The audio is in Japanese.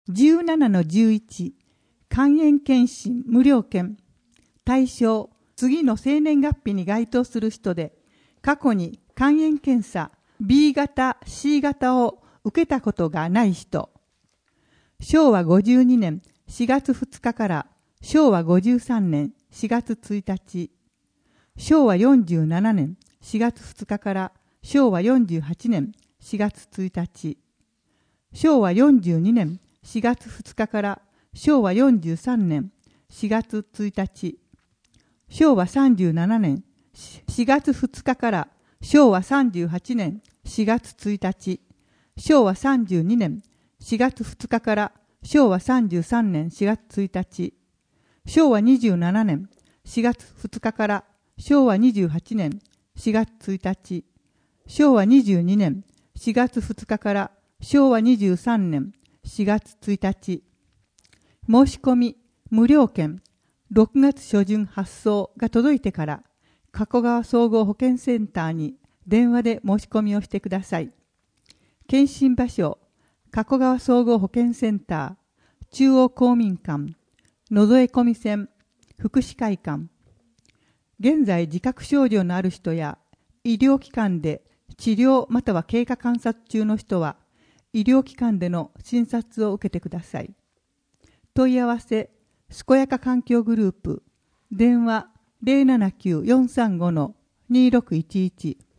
17-11 肝炎検診無料券対象次の生年月日に該当する人で過去に肝炎検査 B 型 C 型を受けたことがない人。昭和52年4月2日から昭和53年4月1日、昭和47年4月2日から昭和48年4月1日、昭和42年4月2日から昭和43年4月1日、昭和37年4月2日から昭和38年4月1日、昭和32年4月2日から昭和33年4月1日、昭和27年4月2日から昭和28年4月1日、昭和22年4月2日から昭和23年4月1日、申し込み無料券6月初旬発送が届いてから加古川総合保健センターに電話で申し込みをしてください。検診場所加古川総合保健センター中央公民館のぞえ込み線福祉会館。現在自覚症状のある人や医療機関で治療または経過観察中の人は医療機関での診察を受けてください。問い合わせ健やか環境グループ電話 079-435-2611